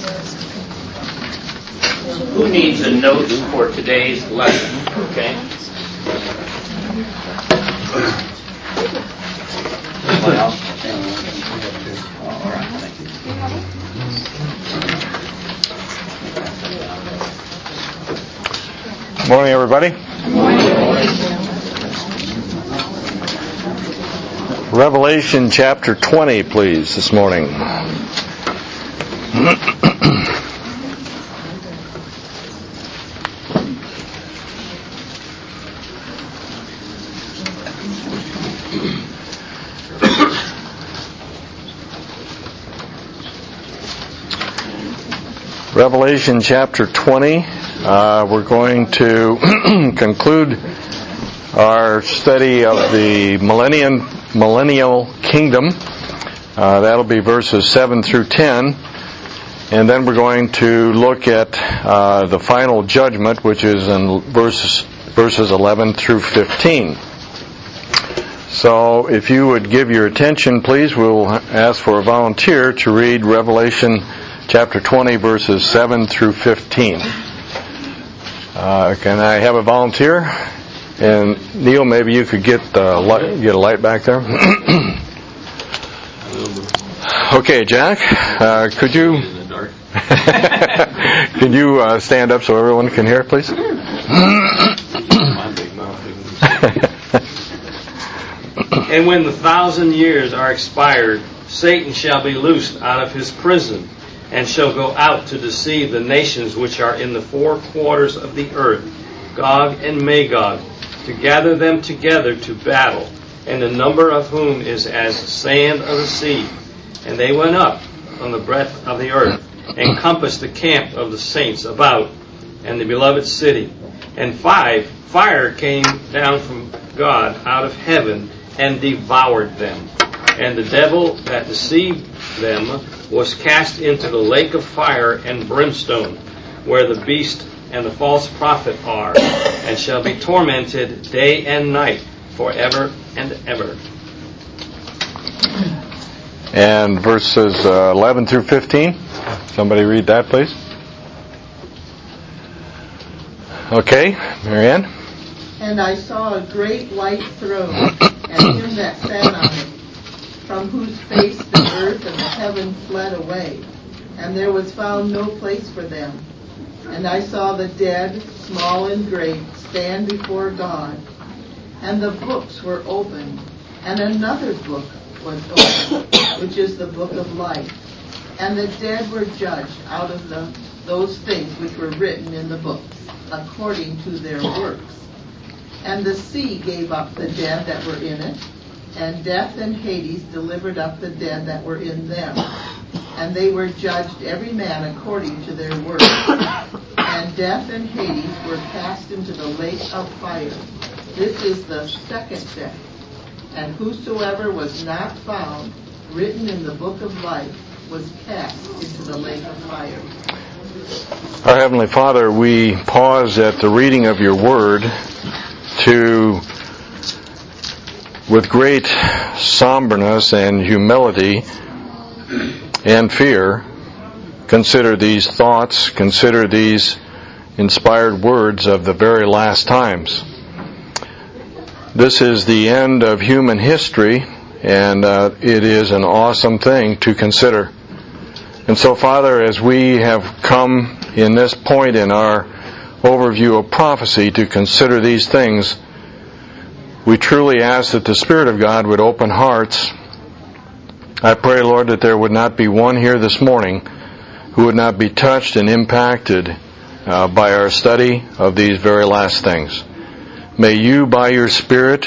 Who needs a note for today's lesson? Okay. Anyone else? All right, thank you. Morning, everybody. Revelation chapter 20, please, this morning. Revelation chapter 20. We're going to conclude our study of the millennial kingdom. That'll be verses 7 through 10. And then we're going to look at the final judgment, which is in verses 11 through 15. So if you would give your attention, please, we'll ask for a volunteer to read Revelation chapter 20, verses 7 through 15. Can I have a volunteer? And Neil, maybe you could get a light back there. Okay, Jack, could you can you stand up so everyone can hear, please? And when the 1,000 years are expired, Satan shall be loosed out of his prison, and shall go out to deceive the nations which are in the four quarters of the earth, Gog and Magog, to gather them together to battle, and the number of whom is as sand of the sea. And they went up on the breadth of the earth, and compassed the camp of the saints about, and the beloved city. And fire came down from God out of heaven, and devoured them. And the devil that deceived them was cast into the lake of fire and brimstone, where the beast and the false prophet are, and shall be tormented day and night forever and ever. And verses 11 through 15. Somebody read that, please. Okay, Marianne. And I saw a great white throne, and him that sat on it, from whose face the earth and the heaven fled away, and there was found no place for them. And I saw the dead, small and great, stand before God. And the books were opened, and another book was opened, which is the book of life. And the dead were judged out of those things which were written in the books, according to their works. And the sea gave up the dead that were in it, and death and Hades delivered up the dead that were in them. And they were judged every man according to their works. And death and Hades were cast into the lake of fire. This is the second death. And whosoever was not found written in the book of life was cast into the lake of fire. Our Heavenly Father, we pause at the reading of your word to, with great somberness and humility and fear, consider these thoughts, consider these inspired words of the very last times. This is the end of human history, and it is an awesome thing to consider. And so, Father, as we have come in this point in our overview of prophecy to consider these things, we truly ask that the Spirit of God would open hearts. I pray, Lord, that there would not be one here this morning who would not be touched and impacted by our study of these very last things. May you, by your Spirit,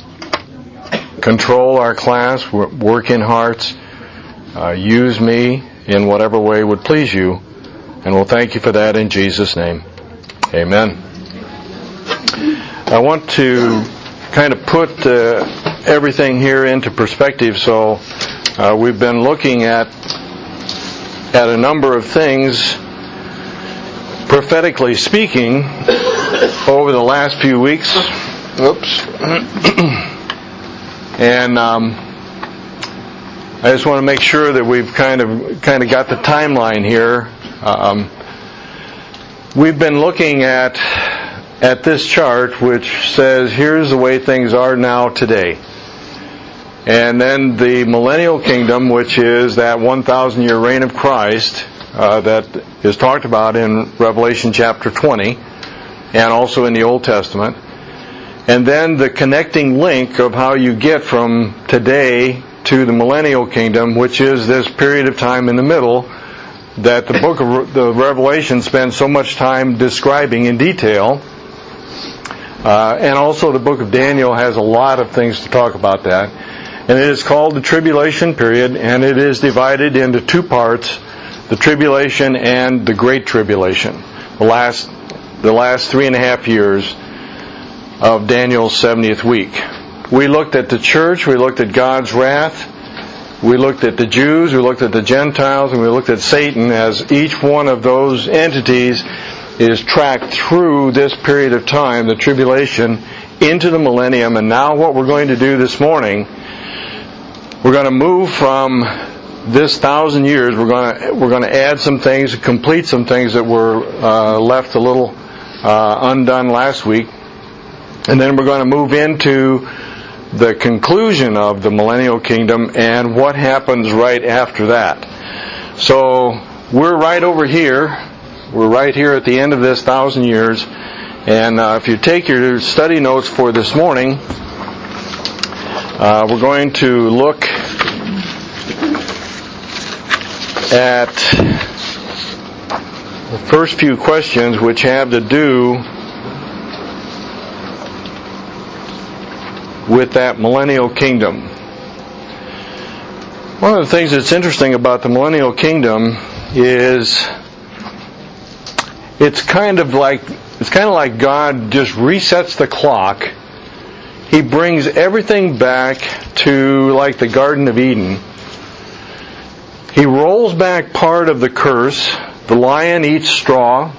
control our class, work in hearts, use me in whatever way would please you, and we'll thank you for that in Jesus' name. Amen. I want to kind of put everything here into perspective. So we've been looking at a number of things, prophetically speaking, over the last few weeks. Oops. And I just want to make sure that we've kind of got the timeline here We've been looking at this chart, which says here's the way things are now today. And then the millennial kingdom, which is that 1,000-year reign of Christ that is talked about in Revelation chapter 20 and also in the Old Testament. And then the connecting link of how you get from today to the millennial kingdom, which is this period of time in the middle that the book of the Revelation spends so much time describing in detail. And also the book of Daniel has a lot of things to talk about that. And it is called the tribulation period, and it is divided into two parts, the tribulation and the great tribulation, the last 3.5 years of Daniel's 70th week. We looked at the church, we looked at God's wrath, we looked at the Jews, we looked at the Gentiles, and we looked at Satan, as each one of those entities is tracked through this period of time, the tribulation, into the millennium. And now what we're going to do this morning, we're going to move from this 1,000 years, we're going to add some things, complete some things that were left a little undone last week. And then we're going to move into the conclusion of the millennial kingdom and what happens right after that. So we're right over here. We're right here at the end of this 1,000 years. And if you take your study notes for this morning, we're going to look at the first few questions, which have to do with that millennial kingdom. One of the things that's interesting about the millennial kingdom is it's kind of like God just resets the clock. He brings everything back to like the Garden of Eden. He rolls back part of the curse. The lion eats straw.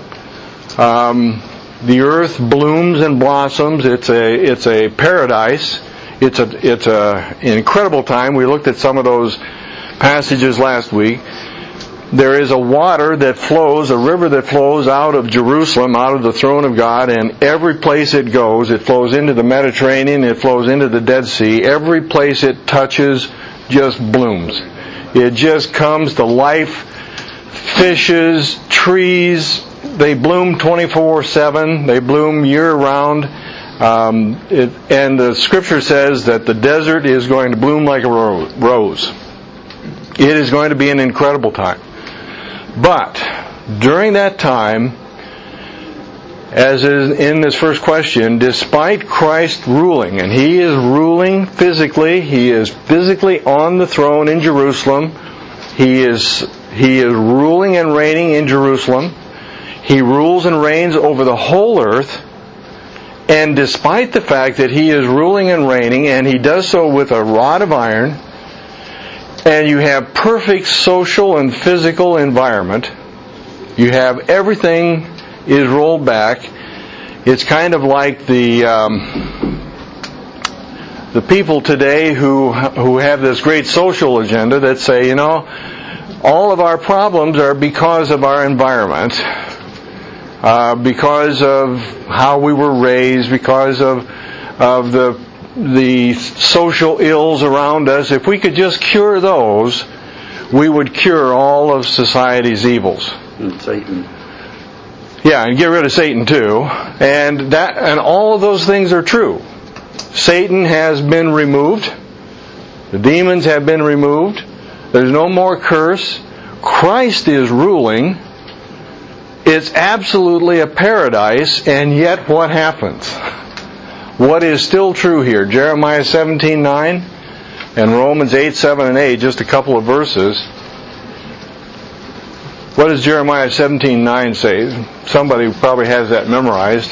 The earth blooms and blossoms. It's a paradise. It's a incredible time. We looked at some of those passages last week. There is a water that flows, a river that flows out of Jerusalem, out of the throne of God, and every place it goes, it flows into the Mediterranean, it flows into the Dead Sea. Every place it touches just blooms. It just comes to life. Fishes, trees, they bloom 24/7. They bloom year-round. And the Scripture says that the desert is going to bloom like a rose. It is going to be an incredible time. But during that time, as is in this first question, despite Christ ruling, and He is ruling physically, He is physically on the throne in Jerusalem. He is ruling and reigning in Jerusalem. He rules and reigns over the whole earth. And despite the fact that He is ruling and reigning, and He does so with a rod of iron, and you have perfect social and physical environment, you have everything is rolled back. It's kind of like the people today who have this great social agenda that say, all of our problems are because of our environment, because of how we were raised, because of the social ills around us. If we could just cure those, we would cure all of society's evils. And Satan. Yeah, and get rid of Satan too. And all of those things are true. Satan has been removed. The demons have been removed. There's no more curse. Christ is ruling. It's absolutely a paradise, and yet what happens? What is still true here? Jeremiah 17:9 and Romans 8:7 and 8, just a couple of verses. What does Jeremiah 17:9 say? Somebody probably has that memorized.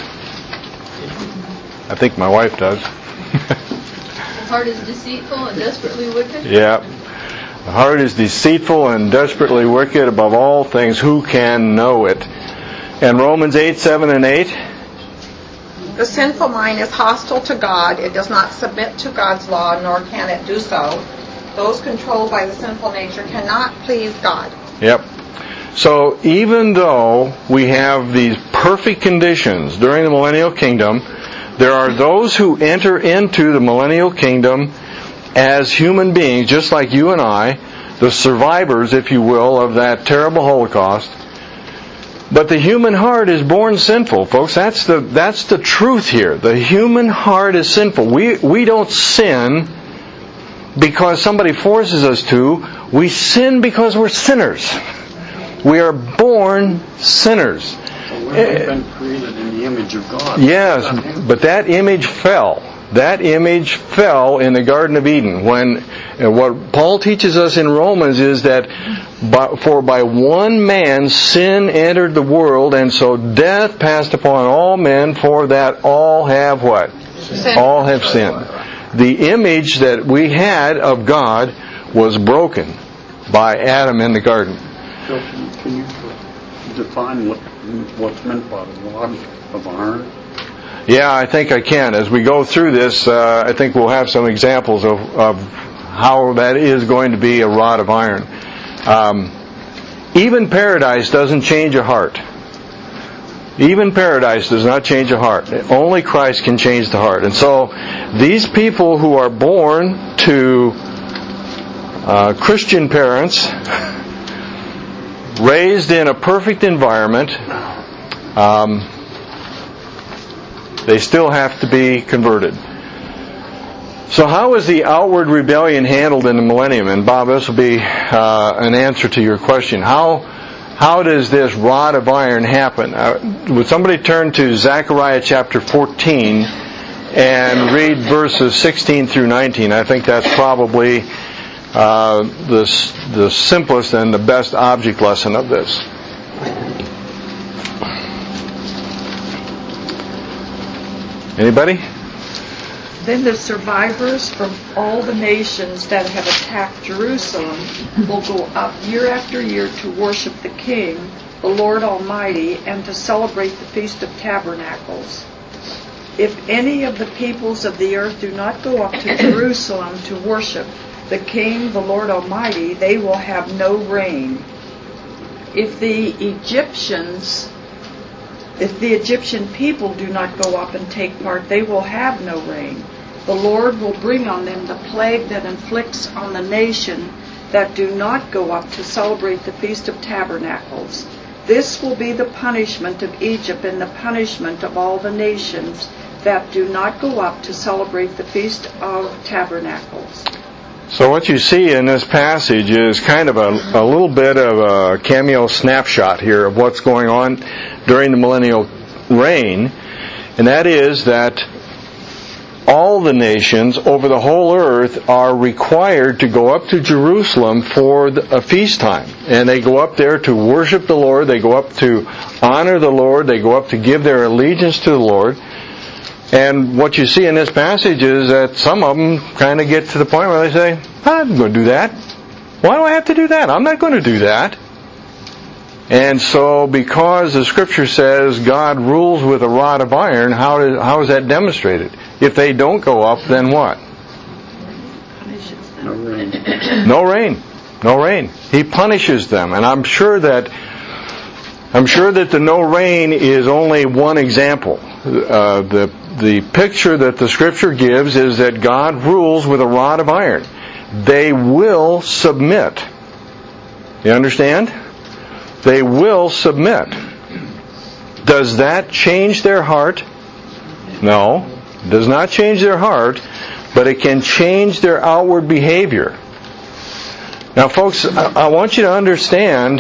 I think my wife does. The heart is deceitful and desperately wicked. Yeah. The heart is deceitful and desperately wicked. Above all things, who can know it? And Romans 8:7 and 8. The sinful mind is hostile to God. It does not submit to God's law, nor can it do so. Those controlled by the sinful nature cannot please God. Yep. So even though we have these perfect conditions during the millennial kingdom, there are those who enter into the millennial kingdom as human beings, just like you and I, the survivors, if you will, of that terrible Holocaust. But the human heart is born sinful, folks. That's the truth here. The human heart is sinful. We don't sin because somebody forces us to. We sin because we're sinners. We are born sinners. So we've been created in the image of God. Yes, but that image fell. That image fell in the Garden of Eden. What Paul teaches us in Romans is that by one man sin entered the world, and so death passed upon all men, for that all have what? Sin. All have sinned. The image that we had of God was broken by Adam in the garden. So can you define what's meant by the rod of iron? Yeah, I think I can. As we go through this, I think we'll have some examples of how that is going to be a rod of iron. Even paradise doesn't change a heart. Even paradise does not change a heart. Only Christ can change the heart. And so these people who are born to Christian parents, raised in a perfect environment, they still have to be converted. So how is the outward rebellion handled in the millennium? And Bob, this will be an answer to your question. How does this rod of iron happen? Would somebody turn to Zechariah chapter 14 and read verses 16 through 19? I think that's probably the simplest and the best object lesson of this. Anybody? Then the survivors from all the nations that have attacked Jerusalem will go up year after year to worship the King, the Lord Almighty, and to celebrate the Feast of Tabernacles. If any of the peoples of the earth do not go up to Jerusalem to worship the King, the Lord Almighty, they will have no rain. If the Egyptian people do not go up and take part, they will have no rain. The Lord will bring on them the plague that inflicts on the nation that do not go up to celebrate the Feast of Tabernacles. This will be the punishment of Egypt and the punishment of all the nations that do not go up to celebrate the Feast of Tabernacles. So what you see in this passage is kind of a little bit of a cameo snapshot here of what's going on during the millennial reign, and that is that all the nations over the whole earth are required to go up to Jerusalem for a feast time. And they go up there to worship the Lord, they go up to honor the Lord, they go up to give their allegiance to the Lord. And what you see in this passage is that some of them kind of get to the point where they say, I'm going to do that. Why do I have to do that? I'm not going to do that. And so because the Scripture says God rules with a rod of iron, how is that demonstrated? If they don't go up, then what? No rain. No rain. No rain. He punishes them. And I'm sure that the no rain is only one example. The picture that the Scripture gives is that God rules with a rod of iron. They will submit. You understand? They will submit. Does that change their heart? No. It does not change their heart, but it can change their outward behavior. Now, folks, I want you to understand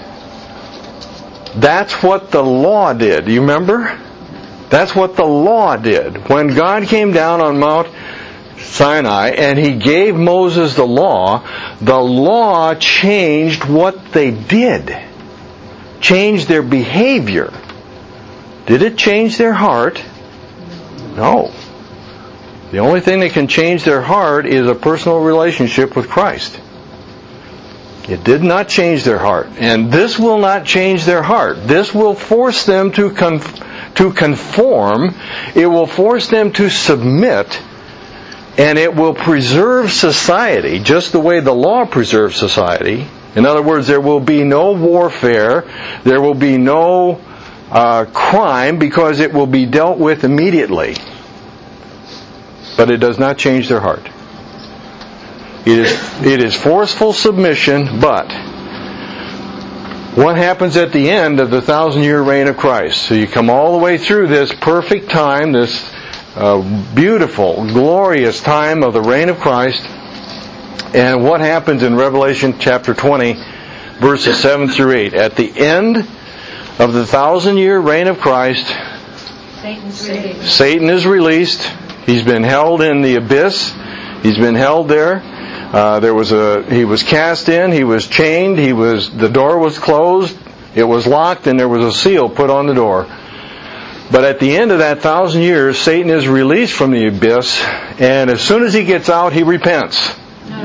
that's what the law did. Do you remember? That's what the law did. When God came down on Mount Sinai and He gave Moses the law changed what they did. Changed their behavior. Did it change their heart? No. The only thing that can change their heart is a personal relationship with Christ. It did not change their heart. And this will not change their heart. This will force them to conform. It will force them to submit. And it will preserve society, just the way the law preserves society, In other words, there will be no warfare, there will be no crime, because it will be dealt with immediately. But it does not change their heart. It is forceful submission, but what happens at the end of the 1,000-year reign of Christ? So you come all the way through this perfect time, this beautiful, glorious time of the reign of Christ. And what happens in Revelation chapter 20, verses 7 through 8? At the end of the 1,000-year reign of Christ, Satan is released. He's been held in the abyss. He's been held there. He was cast in. He was chained. The door was closed. It was locked, and there was a seal put on the door. But at the end of that 1,000 years, Satan is released from the abyss, and as soon as he gets out, he repents.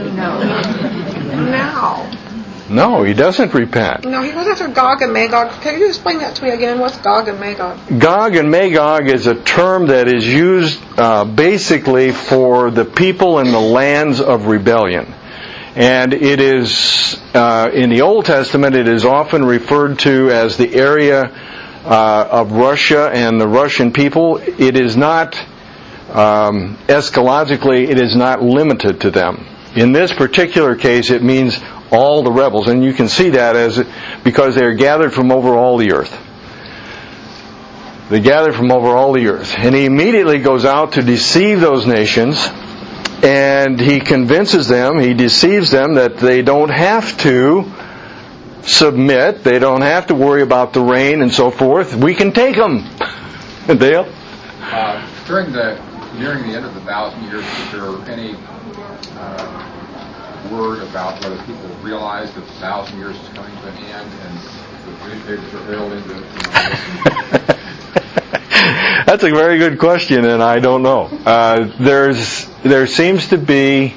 No, he doesn't repent. No, he goes after Gog and Magog. Can you explain that to me again? What's Gog and Magog? Gog and Magog is a term that is used basically for the people in the lands of rebellion. And it is, in the Old Testament, it is often referred to as the area of Russia and the Russian people. It is not, eschatologically, it is not limited to them. In this particular case, it means all the rebels, and you can see that because they are gathered from over all the earth. They gathered from over all the earth. And he immediately goes out to deceive those nations, and he convinces them, he deceives them that they don't have to submit, they don't have to worry about the rain and so forth. We can take them. Dale? Nearing the end of the 1,000 years, is there any word about whether people realize that the 1,000 years is coming to an end and the newspapers are hurled into That's a very good question, and I don't know. There seems to be,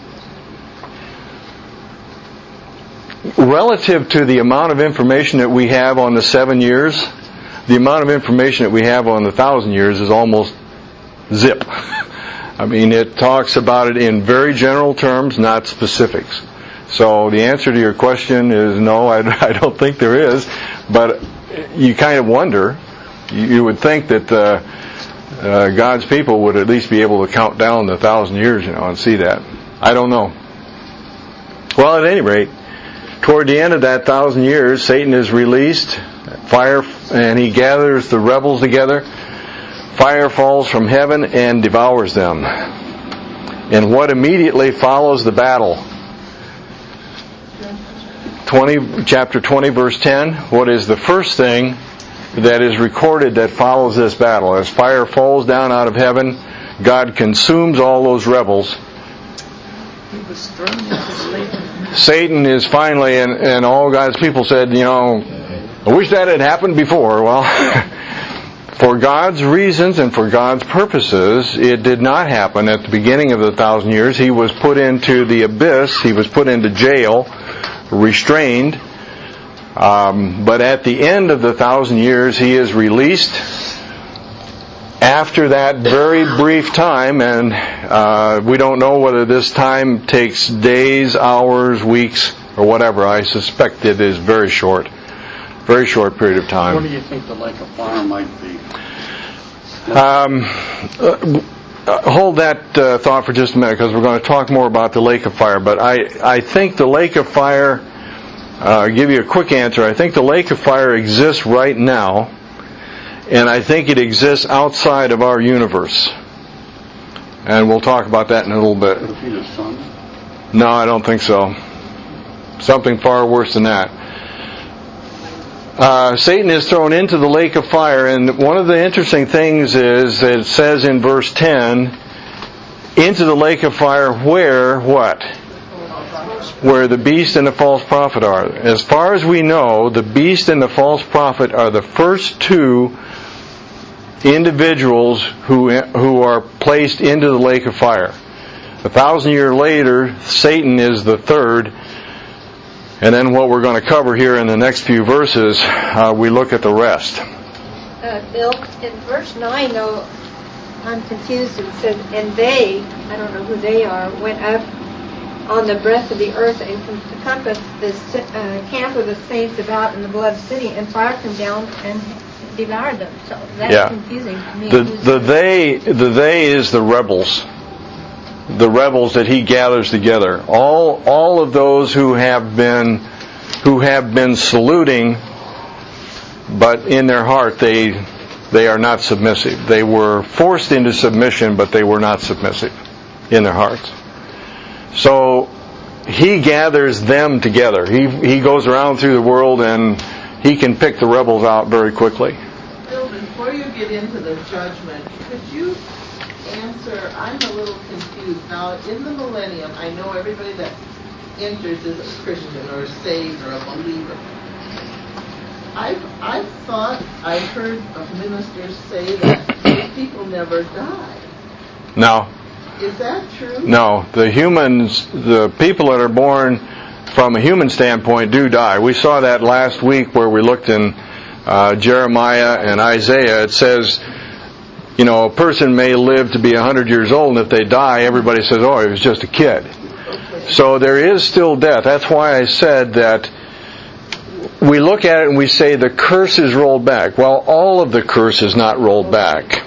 relative to the amount of information that we have on the 7 years, the amount of information that we have on the 1,000 years is almost zip. I mean, it talks about it in very general terms, not specifics. So the answer to your question is no, I don't think there is. But you kind of wonder. You would think that God's people would at least be able to count down the 1,000 years, and see that. I don't know. Well, at any rate, toward the end of that 1,000 years, Satan is released, and he gathers the rebels together. Fire falls from heaven and devours them. And what immediately follows the battle? Chapter 20, verse 10. What is the first thing that is recorded that follows this battle? As fire falls down out of heaven, God consumes all those rebels. Satan is finally, and all God's people said, I wish that had happened before. Well, for God's reasons and for God's purposes, it did not happen at the beginning of the 1,000 years. He was put into the abyss. He was put into jail, restrained. But at the end of the 1,000 years, he is released after that very brief time, and we don't know whether this time takes days, hours, weeks, or whatever. I suspect it is very short period of time. What do you think the lake of fire might be? Hold that thought for just a minute, because we're going to talk more about the lake of fire. But I think the lake of fire, I'll give you a quick answer. I think the lake of fire exists right now, and I think it exists outside of our universe. And we'll talk about that in a little bit. Could it be the sun? No, I don't think so. Something far worse than that. Satan is thrown into the lake of fire, and one of the interesting things is that it says in verse 10, into the lake of fire where what? Where the beast and the false prophet are. As far as we know, the beast and the false prophet are the first two individuals who are placed into the lake of fire. 1,000 years later, Satan is the third. And then what we're going to cover here in the next few verses, we look at the rest. Bill, in verse 9, though, I'm confused. It said, and they, I don't know who they are, went up on the breadth of the earth and compass the camp of the saints about in the beloved city, and fire came down and devoured them. So that's confusing to me. The they is the rebels. The rebels that he gathers together. All of those who have been saluting, but in their heart they are not submissive. They were forced into submission, but they were not submissive in their hearts. So he gathers them together. He goes around through the world and he can pick the rebels out very quickly. Bill, before you get into the judgment, could you answer, I'm a little confused. Now, in the millennium, I know everybody that enters is a Christian or saved or a believer. I thought I heard of ministers say that those people never die. No. Is that true? No. The people that are born from a human standpoint do die. We saw that last week where we looked in Jeremiah and Isaiah. It says, a person may live to be 100 years old, and if they die, everybody says, oh, he was just a kid. Okay. So there is still death. That's why I said that we look at it and we say the curse is rolled back. Well, all of the curse is not rolled back.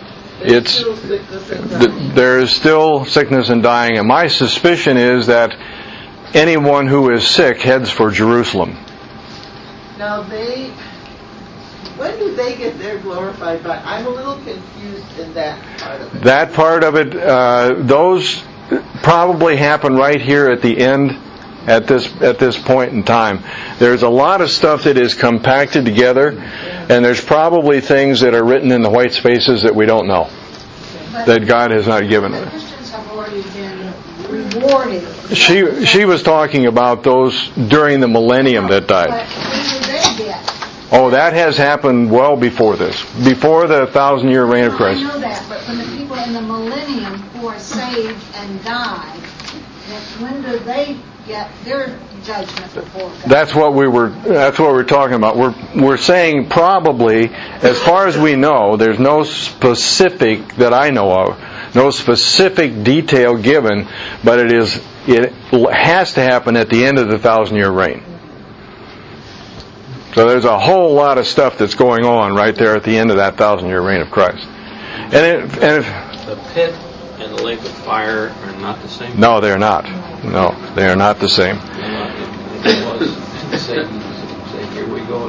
There is still sickness and dying, and my suspicion is that anyone who is sick heads for Jerusalem. Now when do they get their glorified body? I'm a little confused in that part of it. That part of it, those probably happen right here at the end, at this point in time. There's a lot of stuff that is compacted together, and there's probably things that are written in the white spaces that we don't know, that God has not given us. Christians have already been rewarded. She was talking about those during the millennium that died. But when do they get? Oh, that has happened well before this, before the 1,000-year reign of Christ. I know that, but when the people in the millennium who are saved and die, when do they get their judgment before God? That's what we're talking about. We're saying probably, as far as we know, there's no specific that I know of, no specific detail given, but it has to happen at the end of the 1,000-year reign. So there's a whole lot of stuff that's going on right there at the end of that 1,000-year reign of Christ. The pit and the lake of fire are not the same? No, they're not. No, they are not the same. Here we go.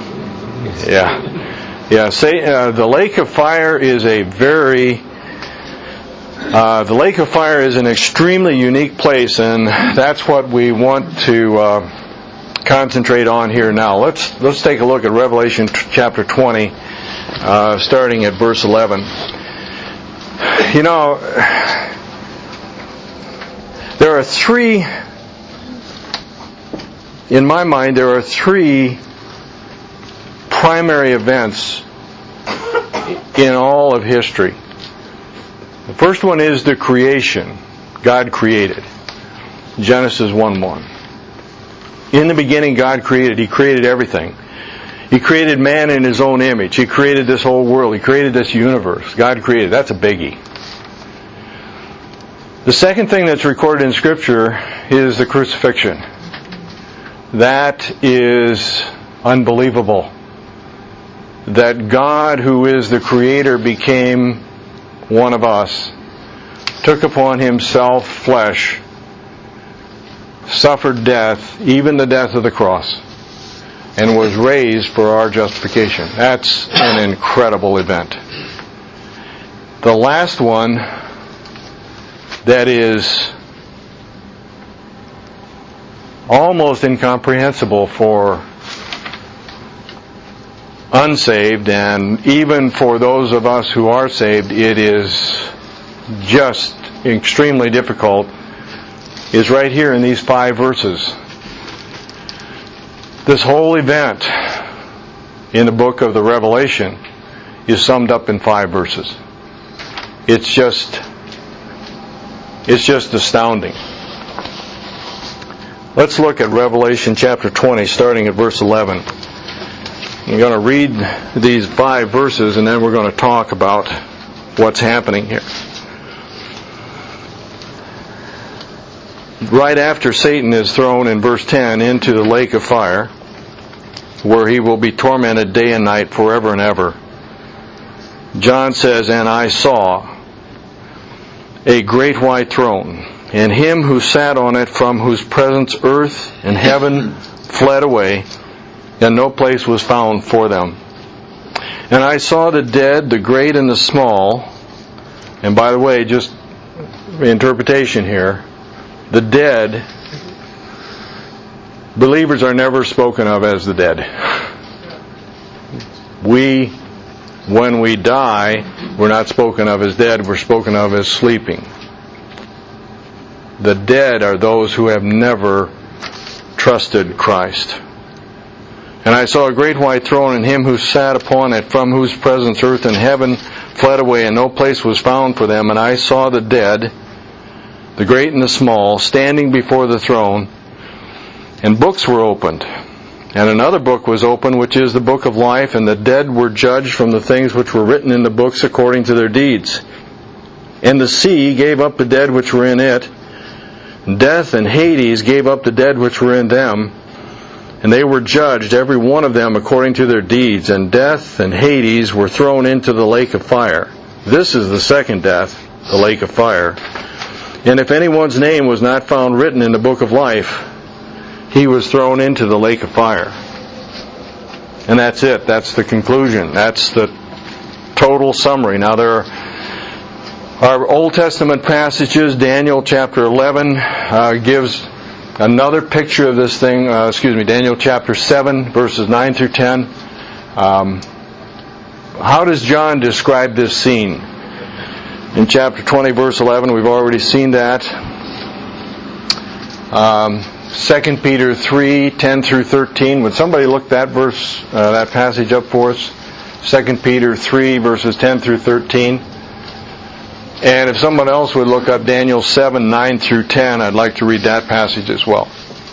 Yeah. The lake of fire is an extremely unique place, and that's what we want to concentrate on here now. Let's take a look at Revelation chapter 20, starting at verse 11. There are three primary events in all of history. The first one is the creation. God created. Genesis 1:1. In the beginning, God created. He created everything. He created man in His own image. He created this whole world. He created this universe. God created. That's a biggie. The second thing that's recorded in Scripture is the crucifixion. That is unbelievable. That God, who is the Creator, became one of us, took upon Himself flesh, suffered death, even the death of the cross, and was raised for our justification. That's an incredible event. The last one that is almost incomprehensible for unsaved, and even for those of us who are saved, it is just extremely difficult, is right here in these 5 verses. This whole event in the book of the Revelation is summed up in 5 verses. It's just astounding. Let's look at Revelation chapter 20, starting at verse 11. I'm going to read these 5 verses, and then we're going to talk about what's happening here. right after Satan is thrown in verse 10 into the lake of fire, where he will be tormented day and night forever and ever, John says, "And I saw a great white throne, and him who sat on it, from whose presence earth and heaven fled away, and no place was found for them. And I saw the dead, the great and the small," and by the way, just interpretation here, the dead, believers are never spoken of as the dead. When we die, we're not spoken of as dead, we're spoken of as sleeping. The dead are those who have never trusted Christ. "And I saw a great white throne, and him who sat upon it, from whose presence earth and heaven fled away, and no place was found for them. And I saw the dead, the great and the small, standing before the throne, and books were opened. And another book was opened, which is the book of life, and the dead were judged from the things which were written in the books according to their deeds. And the sea gave up the dead which were in it. Death and Hades gave up the dead which were in them. And they were judged, every one of them according to their deeds. And death and Hades were thrown into the lake of fire. This is the second death, the lake of fire. And if anyone's name was not found written in the book of life, he was thrown into the lake of fire." And that's it. That's the conclusion. That's the total summary. Now there are Old Testament passages. Daniel chapter 11 gives another picture of this thing. Daniel chapter 7 verses 9 through 10. How does John describe this scene? In chapter 20 verse 11, we've already seen that. 2 Peter 3, 10 through 13. Would somebody look that passage up for us? 2 Peter 3, verses 10 through 13. And if someone else would look up Daniel 7, 9 through 10, I'd like to read that passage as well.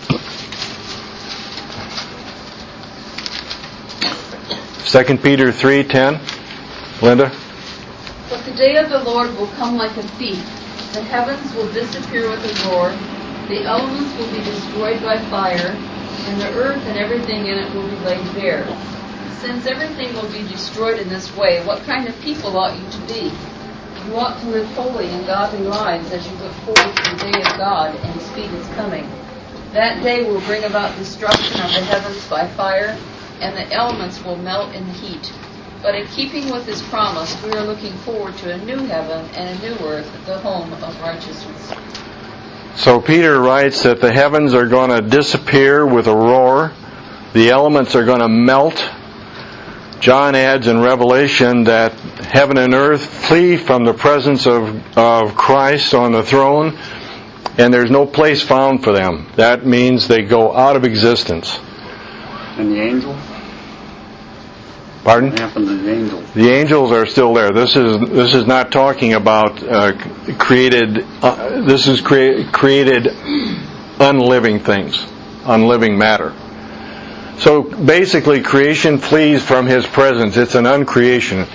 Second Peter 3, 10. Linda? "But the day of the Lord will come like a thief. The heavens will disappear with a roar. The elements will be destroyed by fire, and the earth and everything in it will be laid bare. Since everything will be destroyed in this way, what kind of people ought you to be? You ought to live holy and godly lives as you look forward to the day of God and speed its coming. That day will bring about destruction of the heavens by fire, and the elements will melt in the heat. But in keeping with His promise, we are looking forward to a new heaven and a new earth, the home of righteousness." So Peter writes that the heavens are going to disappear with a roar. The elements are going to melt. John adds in Revelation that heaven and earth flee from the presence of Christ on the throne, and there's no place found for them. That means they go out of existence. And the angels? Pardon? What happened to the angels? The angels are still there. This is not talking about created. This is created unliving things, unliving matter. So basically, creation flees from His presence. It's an uncreation.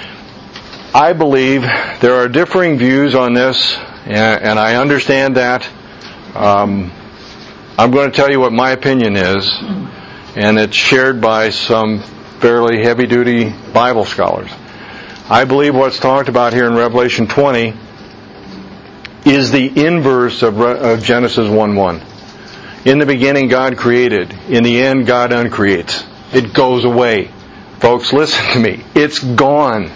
I believe there are differing views on this, and I understand that. I'm going to tell you what my opinion is, and it's shared by some fairly heavy-duty Bible scholars. I believe what's talked about here in Revelation 20 is the inverse of Genesis 1:1. In the beginning, God created. In the end, God uncreates. It goes away. Folks, listen to me. It's gone.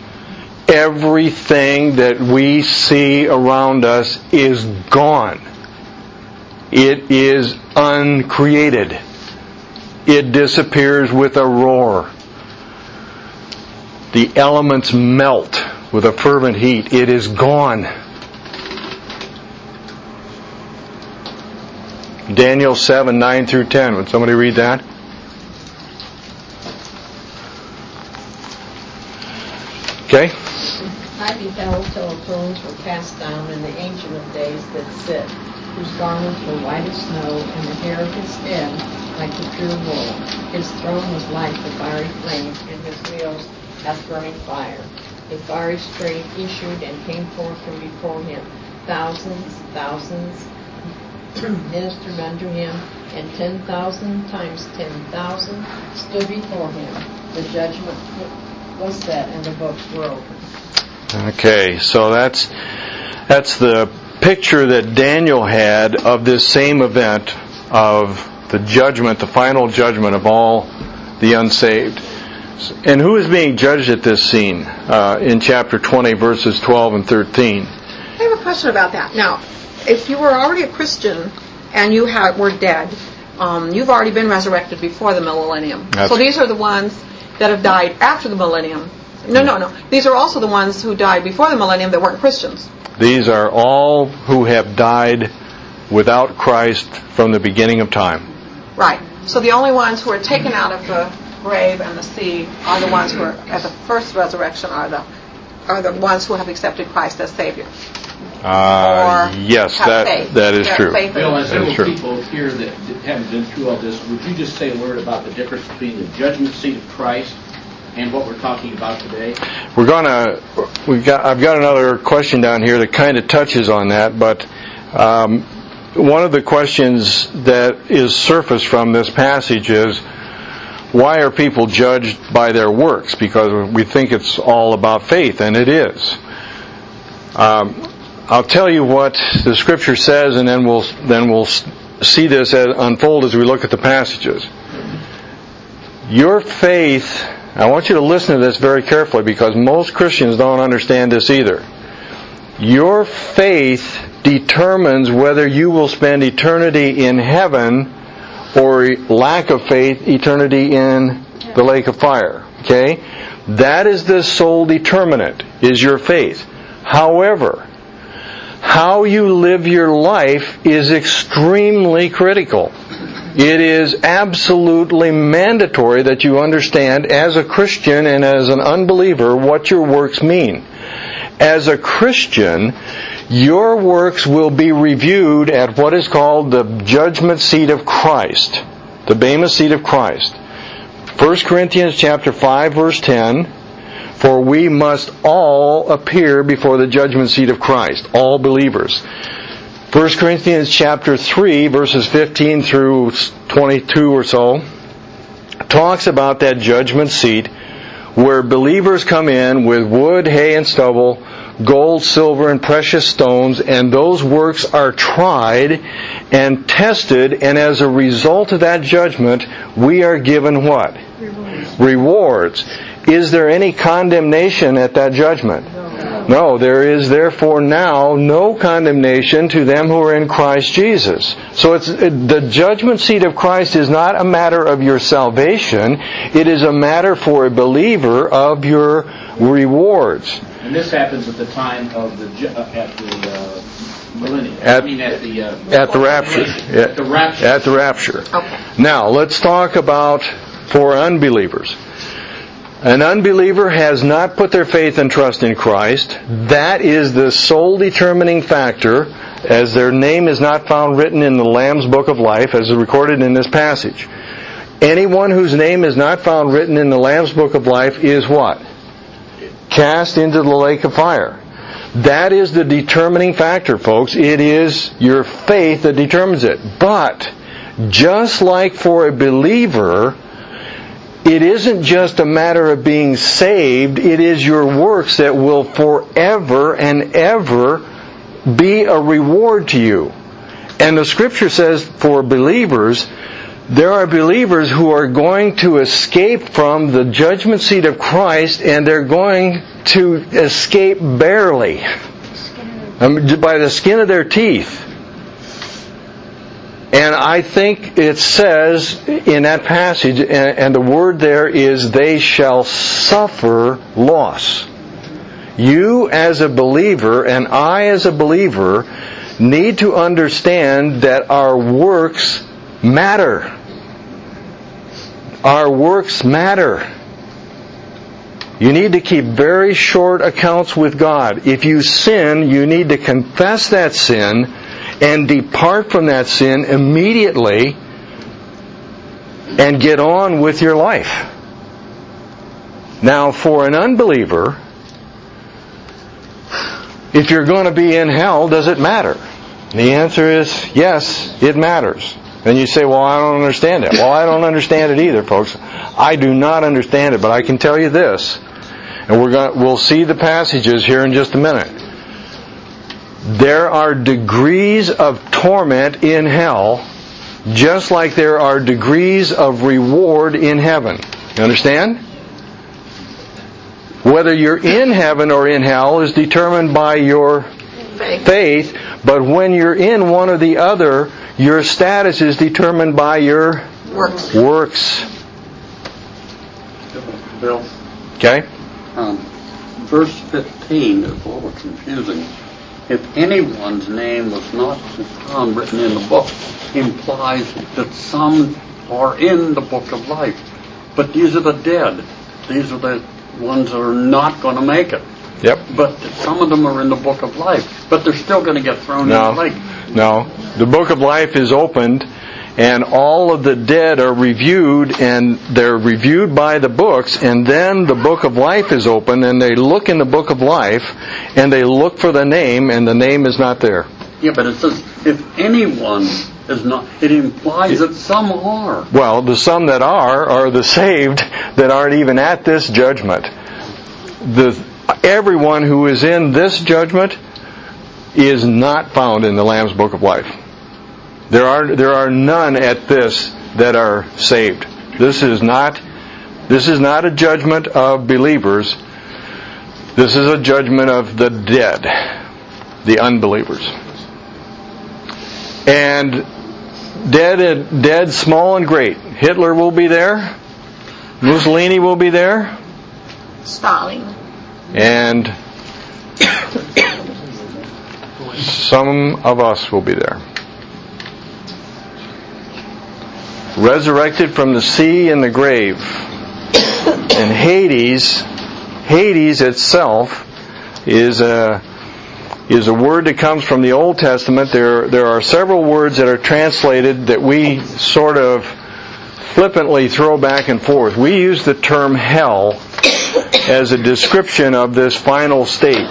Everything that we see around us is gone. It is uncreated. It disappears with a roar. The elements melt with a fervent heat. It is gone. Daniel 7, 9 through 10. Would somebody read that? Okay. I beheld till thrones were cast down, and the Ancient of Days that sit, whose garments were white as snow, and the hair of his head like the pure wool. His throne was like the fiery flame, and his wheels as burning fire. A fiery stream issued and came forth from before him. Thousands ministered unto him, and 10,000 times 10,000 stood before him. The judgment was set, and the books were opened. Okay, so that's the picture that Daniel had of this same event of the judgment, the final judgment of all the unsaved. And who is being judged at this scene in chapter 20, verses 12 and 13? I have a question about that. Now, if you were already a Christian and you were dead, you've already been resurrected before the millennium. So these are the ones that have died after the millennium. No. These are also the ones who died before the millennium that weren't Christians. These are all who have died without Christ from the beginning of time. Right. So the only ones who are taken out of the grave and the sea are the ones who are at the first resurrection, are the ones who have accepted Christ as Savior. Yes, that is true. Bill, as there were people here that haven't been through all this, would you just say a word about the difference between the judgment seat of Christ and what we're talking about today? I've got another question down here that kind of touches on that, but one of the questions that is surfaced from this passage is, why are people judged by their works? Because we think it's all about faith, and it is. I'll tell you what the Scripture says, and then we'll see this unfold as we look at the passages. Your faith, I want you to listen to this very carefully, because most Christians don't understand this either. Your faith determines whether you will spend eternity in heaven or, lack of faith, eternity in the lake of fire. Okay? That is the sole determinant, is your faith. However, how you live your life is extremely critical. It is absolutely mandatory that you understand as a Christian and as an unbeliever what your works mean. As a Christian, your works will be reviewed at what is called the judgment seat of Christ, the Bema seat of Christ. 1 Corinthians chapter 5, verse 10, for we must all appear before the judgment seat of Christ, all believers. 1 Corinthians chapter 3, verses 15 through 22 or so, talks about that judgment seat where believers come in with wood, hay, and stubble, gold, silver, and precious stones, and those works are tried and tested, and as a result of that judgment, we are given what? Rewards. Is there any condemnation at that judgment? No, there is therefore now no condemnation to them who are in Christ Jesus. So the judgment seat of Christ is not a matter of your salvation. It is a matter for a believer of your rewards. And this happens at the time of the millennium. At the rapture. At the rapture. At the rapture. Okay. Now, let's talk about for unbelievers. An unbeliever has not put their faith and trust in Christ. That is the sole determining factor, as their name is not found written in the Lamb's Book of Life, as recorded in this passage. Anyone whose name is not found written in the Lamb's Book of Life is what? Cast into the lake of fire. That is the determining factor, folks. It is your faith that determines it. But, just like for a believer, it isn't just a matter of being saved, it is your works that will forever and ever be a reward to you. And the Scripture says for believers, there are believers who are going to escape from the judgment seat of Christ, and they're going to escape barely, by the skin of their teeth. And I think it says in that passage, and the word there is, they shall suffer loss. You as a believer and I as a believer need to understand that our works matter. Our works matter. You need to keep very short accounts with God. If you sin, you need to confess that sin and depart from that sin immediately and get on with your life. Now, for an unbeliever, if you're going to be in hell, does it matter? The answer is yes, it matters. And you say, well, I don't understand it. Well, I don't understand it either, folks. I do not understand it, but I can tell you this, and we'll see the passages here in just a minute. There are degrees of torment in hell, just like there are degrees of reward in heaven. You understand? Whether you're in heaven or in hell is determined by your faith, but when you're in one or the other, your status is determined by your works. Bill? Okay? Verse 15 is a little confusing. If anyone's name was not found written in the book, implies that some are in the book of life. But these are the dead. These are the ones that are not going to make it. Yep. But some of them are in the book of life. But they're still going to get thrown in the lake. No. The book of life is opened, and all of the dead are reviewed, and they're reviewed by the books, and then the book of life is opened, and they look in the book of life, and they look for the name, and the name is not there. Yeah, but it says, if anyone is not, it implies that some are. Well, the some that are the saved that aren't even at this judgment. Everyone who is in this judgment is not found in the Lamb's Book of Life. There are none at this that are saved. This is not a judgment of believers. This is a judgment of the dead, the unbelievers. And dead, small and great. Hitler will be there. Mussolini will be there. Stalin. And some of us will be there. Resurrected from the sea and the grave. And Hades itself is a word that comes from the Old Testament. There are several words that are translated that we sort of flippantly throw back and forth. We use the term hell as a description of this final state.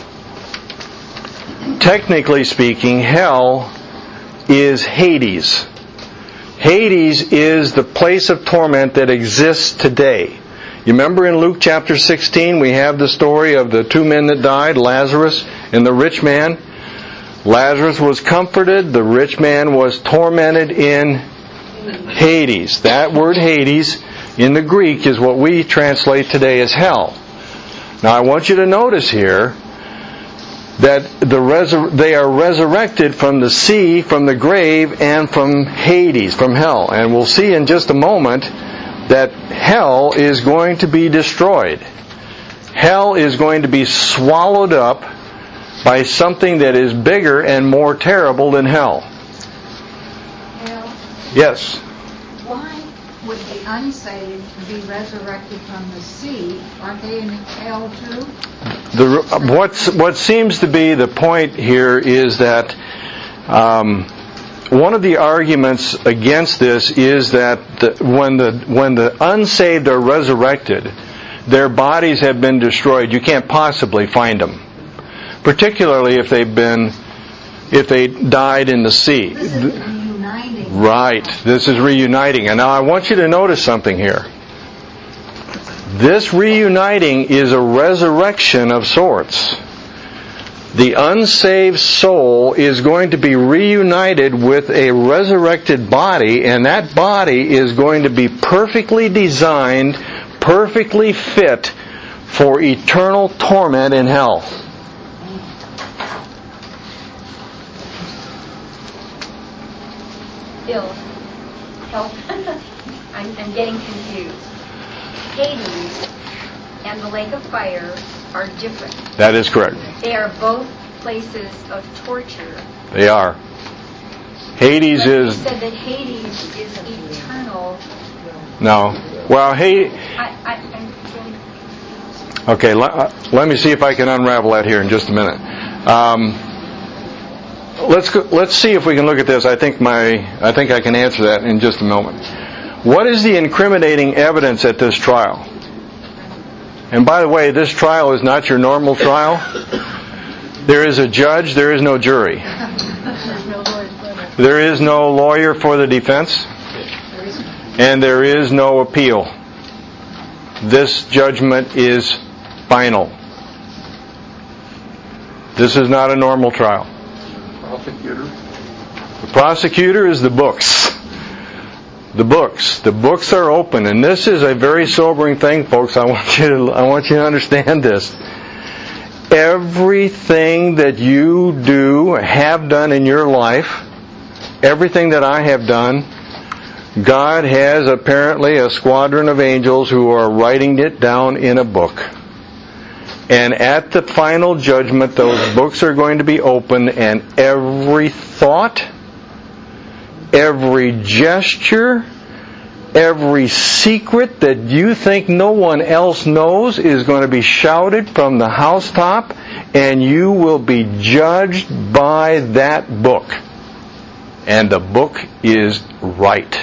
Technically speaking, hell is Hades. Hades is the place of torment that exists today. You remember in Luke chapter 16 we have the story of the two men that died, Lazarus and the rich man. Lazarus was comforted, the rich man was tormented in Hades. That word Hades in the Greek is what we translate today as hell. Now I want you to notice here that they are resurrected from the sea, from the grave, and from Hades, from hell. And we'll see in just a moment that hell is going to be destroyed. Hell is going to be swallowed up by something that is bigger and more terrible than hell. Hell? Yes. Why would the unsaved be resurrected from the sea? Aren't they in hell too? What seems to be the point here is that one of the arguments against this is that when the unsaved are resurrected, their bodies have been destroyed. You can't possibly find them, particularly if they died in the sea. This is reuniting. Right. This is reuniting. And now I want you to notice something here. This reuniting is a resurrection of sorts. The unsaved soul is going to be reunited with a resurrected body, and that body is going to be perfectly designed, perfectly fit for eternal torment in hell. Bill, help. I'm getting confused. Hades and the lake of fire are different. That is correct. They are both places of torture. They are. Hades but is... You said that Hades is eternal. No. Well, I'm really confused. Okay, let me see if I can unravel that here in just a minute. Let's see if we can look at this. I think I can answer that in just a moment. What is the incriminating evidence at this trial? And by the way, this trial is not your normal trial. There is a judge, there is no jury. There is no lawyer for the defense, and there is no appeal. This judgment is final. This is not a normal trial. Prosecutor? The prosecutor is the books. The books. The books are open, and this is a very sobering thing, folks. I want you to understand this. Everything that you do, have done in your life, everything that I have done, God has apparently a squadron of angels who are writing it down in a book. And at the final judgment, those books are going to be open, and every thought, every gesture, every secret that you think no one else knows is going to be shouted from the housetop, and you will be judged by that book. And the book is right.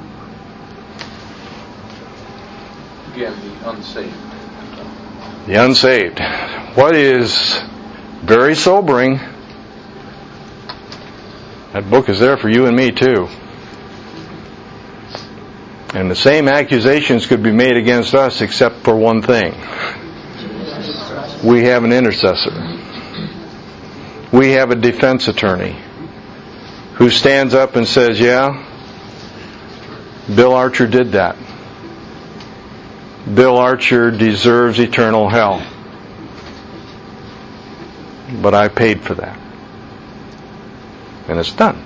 Again, the unsaved. The unsaved. What is very sobering, that book is there for you and me too. And the same accusations could be made against us except for one thing. We have an intercessor. We have a defense attorney who stands up and says, yeah, Bill Archer did that. Bill Archer deserves eternal hell. But I paid for that. And it's done.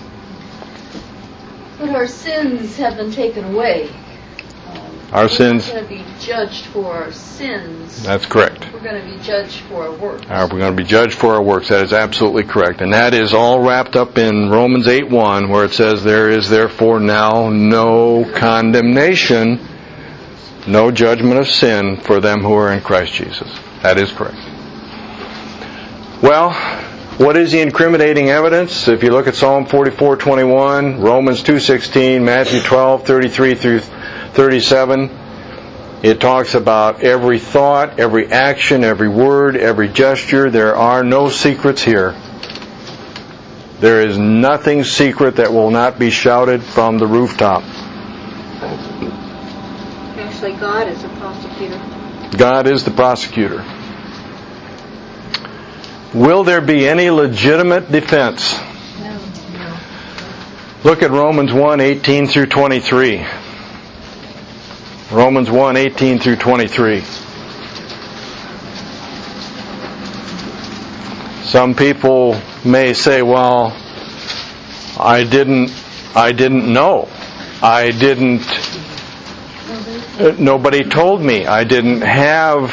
But our sins have been taken away. Our sins. We're going to be judged for our sins. That's correct. We're going to be judged for our works. We're going to be judged for our works. That is absolutely correct. And that is all wrapped up in Romans 8:1, where it says, there is therefore now no condemnation, no judgment of sin for them who are in Christ Jesus. That is correct. Well, what is the incriminating evidence? If you look at Psalm 44:21, Romans 2:16, Matthew 12:33 through 37, it talks about every thought, every action, every word, every gesture. There are no secrets here. There is nothing secret that will not be shouted from the rooftop. Actually, God is a prosecutor. God is the prosecutor. Will there be any legitimate defense? No. Look at Romans 1:18 through 23. Romans 1:18 through 23. Some people may say, well, I didn't know. Nobody told me. I didn't have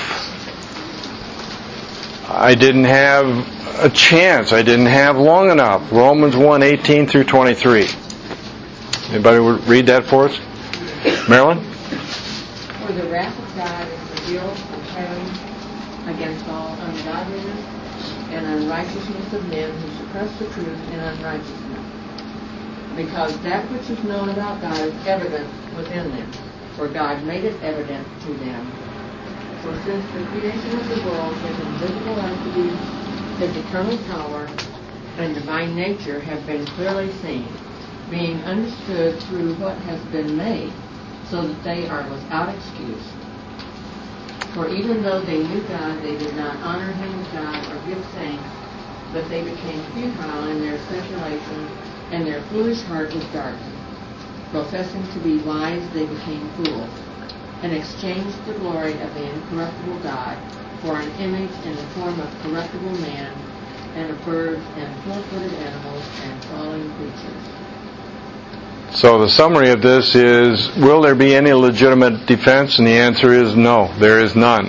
a chance. I didn't have long enough. Romans 1:18 through 23. Anybody read that for us? Marilyn? For the wrath of God is revealed from heaven against all ungodliness and unrighteousness of men who suppress the truth in unrighteousness. Because that which is known about God is evident within them, for God made it evident to them. For since the creation of the world, his invisible attributes, his eternal power, and divine nature have been clearly seen, being understood through what has been made, so that they are without excuse. For even though they knew God, they did not honor him as God or give thanks, but they became futile in their speculation, and their foolish heart was darkened. Professing to be wise, they became fools, and exchanged the glory of the incorruptible God for an image in the form of corruptible man, and of birds, and four-footed animals, and crawling creatures. So the summary of this is, will there be any legitimate defense? And the answer is no, there is none.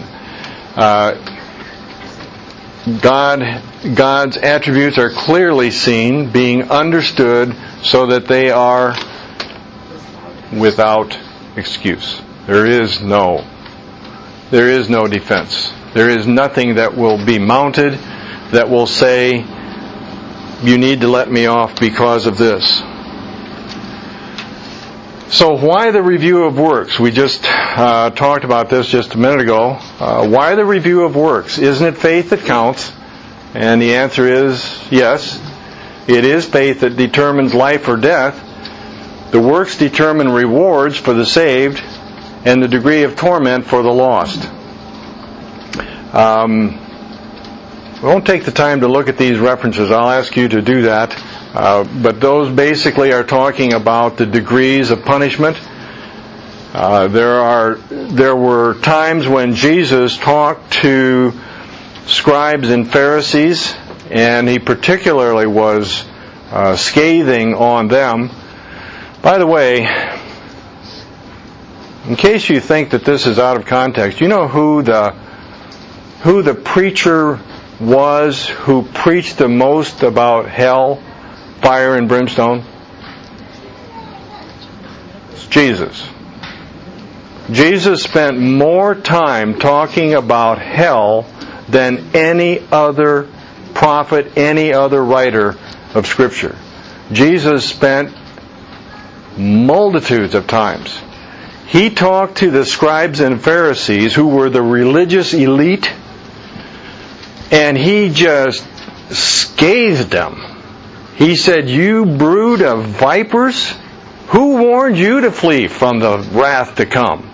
God's attributes are clearly seen, being understood, so that they are without excuse. There is no defense. There is nothing that will be mounted that will say, you need to let me off because of this. So why the review of works? We just talked about this just a minute ago. Why the review of works? Isn't it faith that counts? And the answer is yes. It is faith that determines life or death. The works determine rewards for the saved and the degree of torment for the lost. We won't take the time to look at these references. I'll ask you to do that. But those basically are talking about the degrees of punishment. There were times when Jesus talked to scribes and Pharisees, and he particularly was scathing on them. By the way, in case you think that this is out of context, you know who the preacher was who preached the most about hell, fire, and brimstone? It's Jesus. Jesus spent more time talking about hell than any other prophet, any other writer of Scripture. Jesus spent multitudes of times. He talked to the scribes and Pharisees, who were the religious elite, and he just scathed them. He said, "You brood of vipers, who warned you to flee from the wrath to come?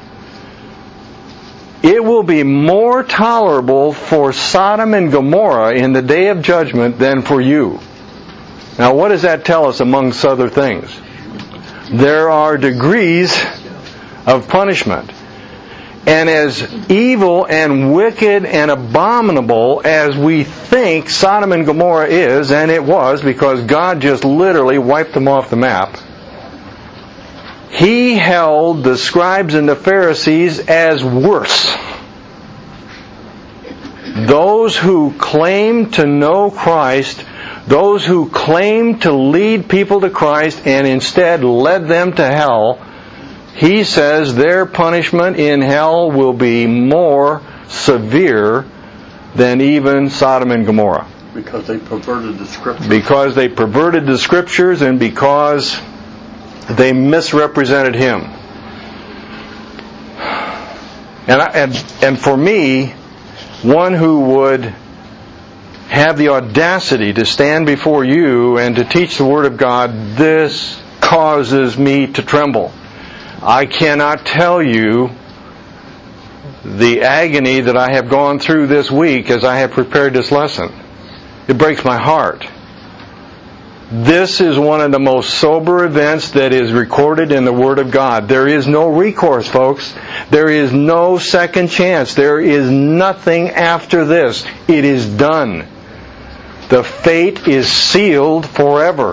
It will be more tolerable for Sodom and Gomorrah in the day of judgment than for you." Now, what does that tell us amongst other things? There are degrees of punishment. And as evil and wicked and abominable as we think Sodom and Gomorrah is, and it was because God just literally wiped them off the map, He held the scribes and the Pharisees as worse. Those who claimed to know Christ, those who claimed to lead people to Christ and instead led them to hell, He says their punishment in hell will be more severe than even Sodom and Gomorrah. Because they perverted the Scriptures. Because they perverted the Scriptures and because they misrepresented Him. And for me, one who would have the audacity to stand before you and to teach the Word of God, this causes me to tremble. I cannot tell you the agony that I have gone through this week as I have prepared this lesson. It breaks my heart. This is one of the most sober events that is recorded in the Word of God. There is no recourse, folks. There is no second chance. There is nothing after this. It is done. The fate is sealed forever.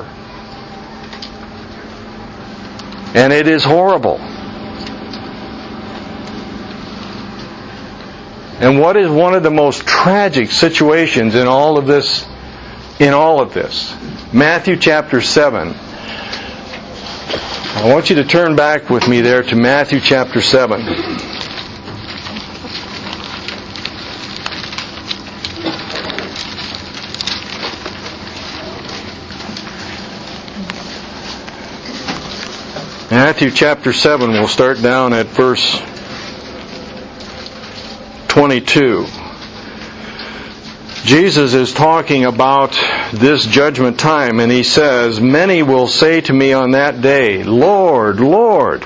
And it is horrible. And what is one of the most tragic situations in all of this? Matthew chapter 7. I want you to turn back with me there to Matthew chapter 7. Matthew chapter 7, we'll start down at verse 22. Jesus is talking about this judgment time, and He says, "Many will say to me on that day, 'Lord, Lord,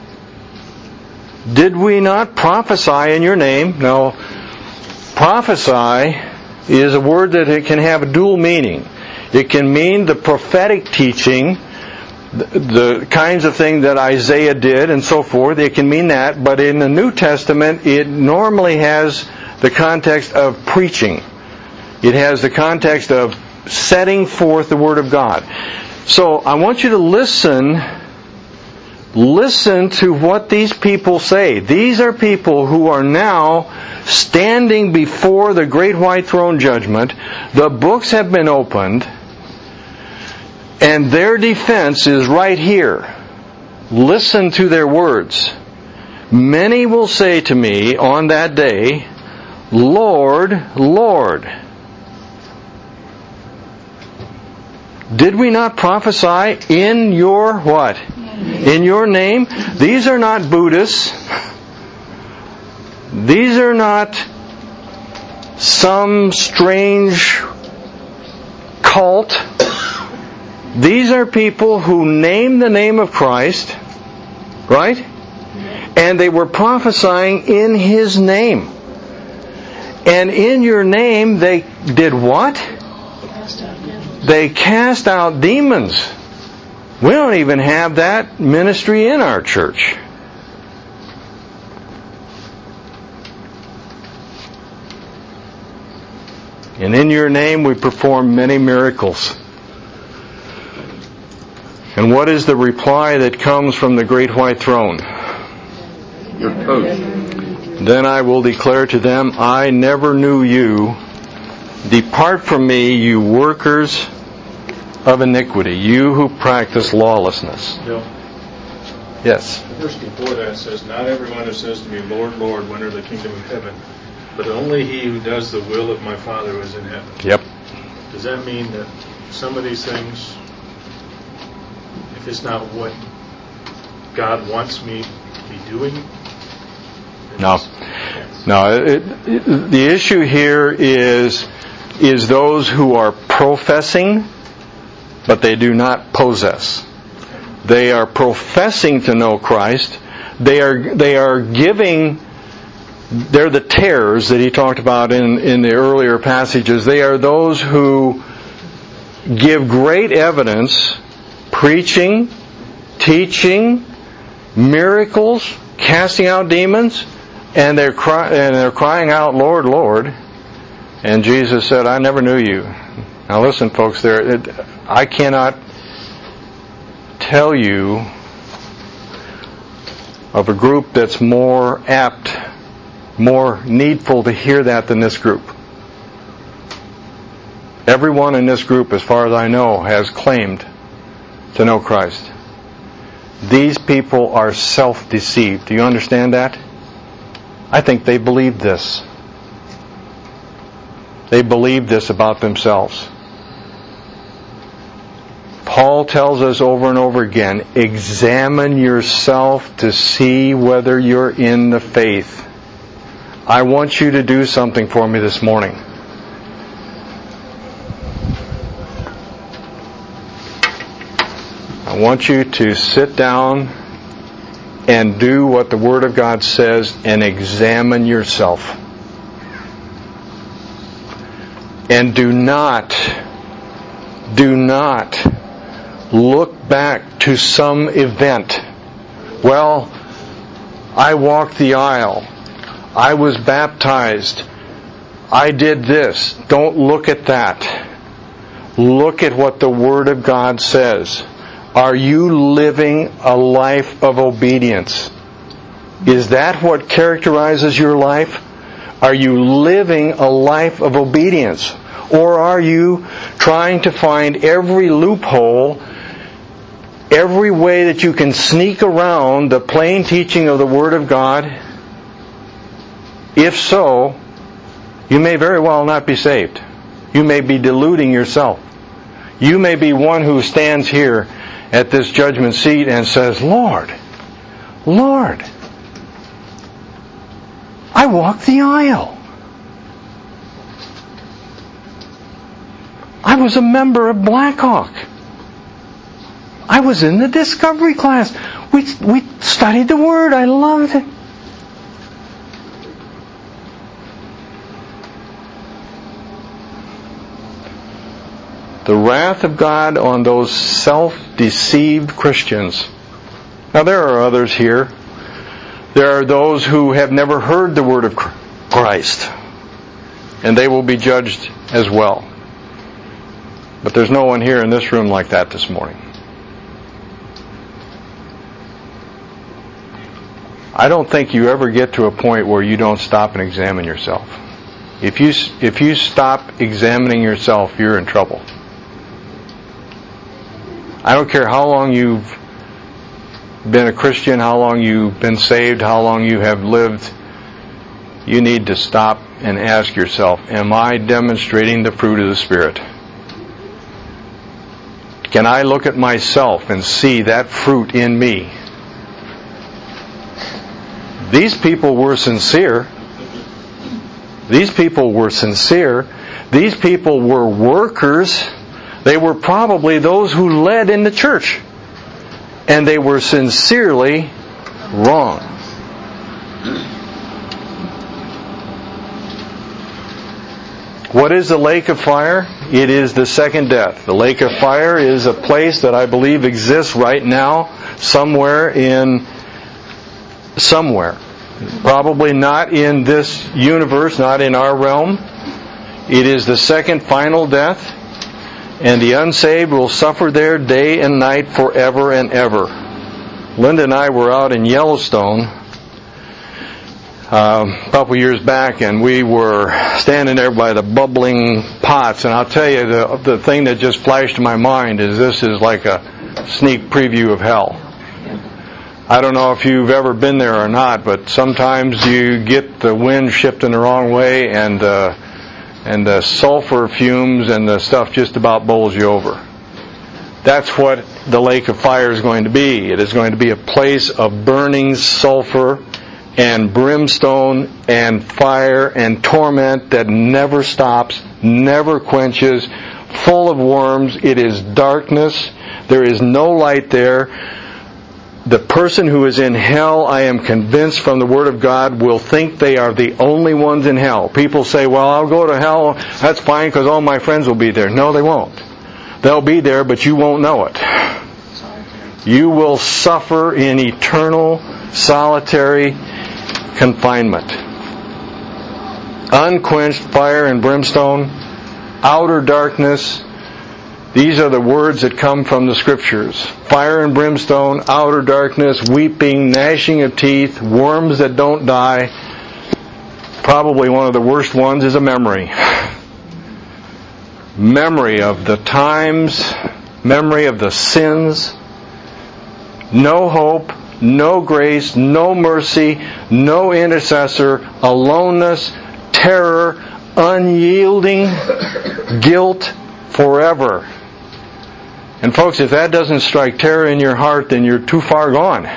did we not prophesy in Your name?'" Now, prophesy is a word that it can have a dual meaning. It can mean the prophetic teaching, the kinds of things that Isaiah did and so forth. It can mean that, but in the New Testament it normally has the context of preaching. It has the context of setting forth the Word of God. So I want you to listen to what these people say. These are people who are now standing before the great white throne judgment. The books have been opened, and their defense is right here. Listen to their words. "Many will say to me on that day, 'Lord, Lord, did we not prophesy in Your,'" what? "In Your name?" These are not Buddhists. These are not some strange cult. These are people who name the name of Christ, right? And they were prophesying in His name. And in your name they did what? They cast out demons. We don't even have that ministry in our church. And in your name we perform many miracles. And what is the reply that comes from the great white throne? Your coach. Then I will declare to them, I never knew you. Depart from me, you workers of iniquity, you who practice lawlessness. Bill, Yes. the verse before that says, not everyone who says to me, Lord, Lord, will enter the kingdom of heaven, but only he who does the will of my Father who is in heaven. Yep. Does that mean that some of these things, if it's not what God wants me to be doing? No. No. The issue here is those who are professing, but they do not possess. They are professing to know Christ. They are giving. They're the tares that he talked about in the earlier passages. They are those who give great evidence, preaching, teaching, miracles, casting out demons, and they're crying out, Lord, Lord. And Jesus said, I never knew you. Now listen, folks, I cannot tell you of a group that's more apt, more needful to hear that than this group. Everyone in this group, as far as I know, has claimed to know Christ. These people are self-deceived. Do you understand that? I think they believe this. They believe this about themselves. Paul tells us over and over again, examine yourself to see whether you're in the faith. I want you to do something for me this morning. I want you to sit down and do what the Word of God says and examine yourself. And do not look back to some event. Well, I walked the aisle. I was baptized. I did this. Don't look at that. Look at what the Word of God says. Are you living a life of obedience? Is that what characterizes your life? Are you living a life of obedience? Or are you trying to find every loophole, every way that you can sneak around the plain teaching of the Word of God? If so, you may very well not be saved. You may be deluding yourself. You may be one who stands here at this judgment seat and says, Lord, Lord, I walked the aisle. I was a member of Blackhawk. I was in the Discovery class. We studied the Word. I loved it. The wrath of God on those self-deceived Christians. Now there are others here. There are those who have never heard the Word of Christ. And they will be judged as well. But there's no one here in this room like that this morning. I don't think you ever get to a point where you don't stop and examine yourself. If you stop examining yourself, you're in trouble. I don't care how long you've been a Christian, how long you've been saved, how long you have lived. You need to stop and ask yourself, am I demonstrating the fruit of the Spirit? Can I look at myself and see that fruit in me? These people were sincere. These people were sincere. These people were workers They were probably those who led in the church. And they were sincerely wrong. What is the lake of fire? It is the second death. The lake of fire is a place that I believe exists right now somewhere. Probably not in this universe, not in our realm. It is the second final death, and the unsaved will suffer there day and night forever and ever. Linda and I were out in Yellowstone a couple years back, and we were standing there by the bubbling pots, and I'll tell you, the thing that just flashed in my mind is this is like a sneak preview of hell. I don't know if you've ever been there or not, but sometimes you get the wind shifting the wrong way, and the sulfur fumes and the stuff just about bowls you over. That's what the lake of fire is going to be. It is going to be a place of burning sulfur and brimstone and fire and torment that never stops, never quenches, full of worms. It is darkness. There is no light there. The person who is in hell, I am convinced from the Word of God, will think they are the only ones in hell. People say, well, I'll go to hell. That's fine because all my friends will be there. No, they won't. They'll be there, but you won't know it. You will suffer in eternal, solitary confinement. Unquenched fire and brimstone, outer darkness. These are the words that come from the Scriptures. Fire and brimstone, outer darkness, weeping, gnashing of teeth, worms that don't die. Probably one of the worst ones is a memory. Memory of the times, memory of the sins. No hope, no grace, no mercy, no intercessor, aloneness, terror, unyielding, guilt forever. And folks, if that doesn't strike terror in your heart, then you're too far gone.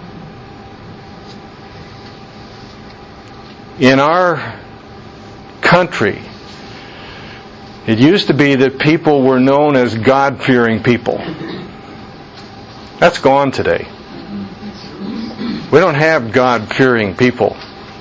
In our country, it used to be that people were known as God-fearing people. That's gone today. We don't have God-fearing people.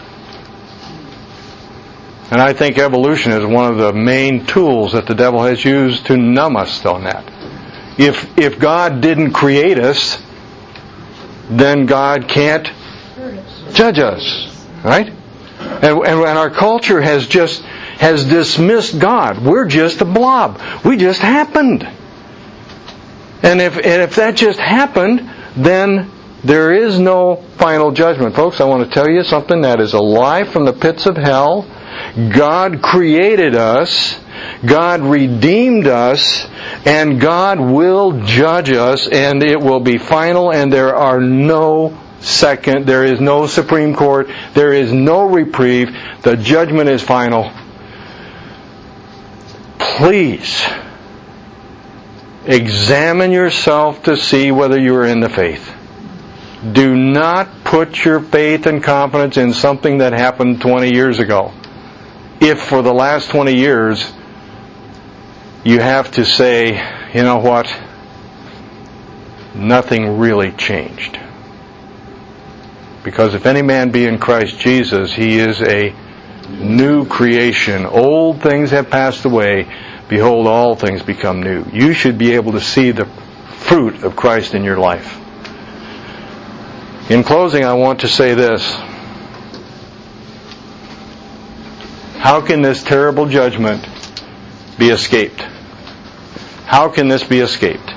And I think evolution is one of the main tools that the devil has used to numb us on that. If God didn't create us, then God can't judge us, right? And our culture has dismissed God. We're just a blob. We just happened. And if that just happened, then there is no final judgment. Folks, I want to tell you something that is a lie from the pits of hell. God created us, God redeemed us, and God will judge us, and it will be final, and there is no Supreme Court, there is no reprieve, the judgment is final. Please examine yourself to see whether you are in the faith. Do not put your faith and confidence in something that happened 20 years ago. If for the last 20 years you have to say, you know what, nothing really changed. Because if any man be in Christ Jesus, he is a new creation. Old things have passed away. Behold, all things become new. You should be able to see the fruit of Christ in your life. In closing, I want to say this. How can this terrible judgment be escaped? How can this be escaped?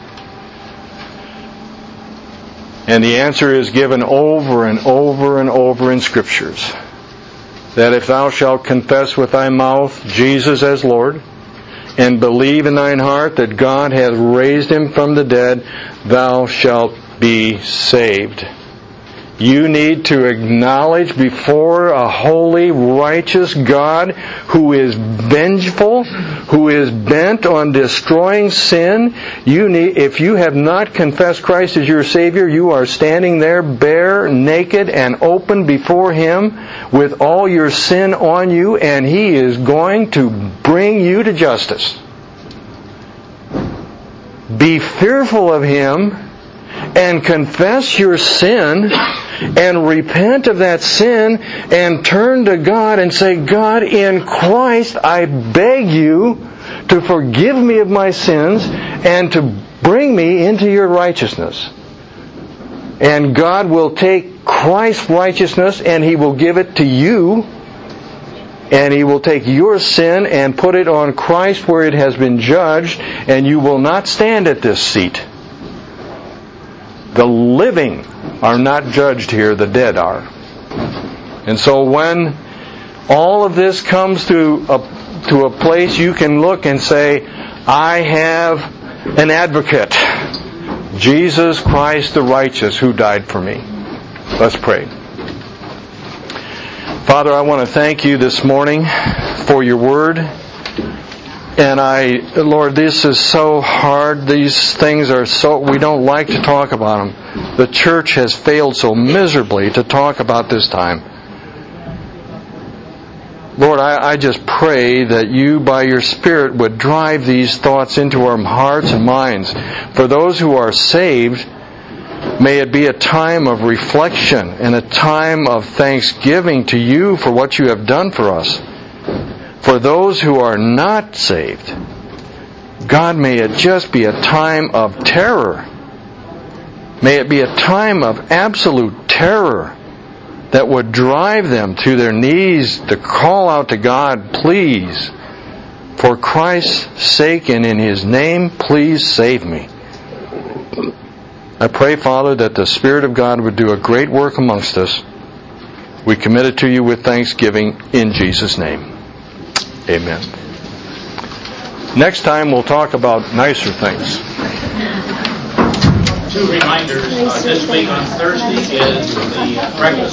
And the answer is given over and over and over in Scriptures. That if thou shalt confess with thy mouth Jesus as Lord, and believe in thine heart that God hath raised him from the dead, thou shalt be saved. You need to acknowledge before a holy, righteous God who is vengeful, who is bent on destroying sin. If you have not confessed Christ as your Savior, you are standing there bare, naked, and open before Him with all your sin on you, and He is going to bring you to justice. be fearful of Him and confess your sin and repent of that sin and turn to God and say, God, in Christ, I beg you to forgive me of my sins and to bring me into your righteousness. And God will take Christ's righteousness and He will give it to you. And He will take your sin and put it on Christ where it has been judged, and you will not stand at this seat. The living are not judged here, the dead are. And so when all of this comes to a place you can look and say, I have an advocate, Jesus Christ the righteous, who died for me. Let's pray. Father, I want to thank you this morning for your word. And Lord, this is so hard. These things are we don't like to talk about them. The church has failed so miserably to talk about this time. Lord, I just pray that you, by your Spirit, would drive these thoughts into our hearts and minds. For those who are saved, may it be a time of reflection and a time of thanksgiving to you for what you have done for us. For those who are not saved, God, may it just be a time of terror. May it be a time of absolute terror that would drive them to their knees to call out to God, please, for Christ's sake and in His name, please save me. I pray, Father, that the Spirit of God would do a great work amongst us. We commit it to you with thanksgiving in Jesus' name. Amen. Next time we'll talk about nicer things. 2 reminders. This week on Thursday is the breakfast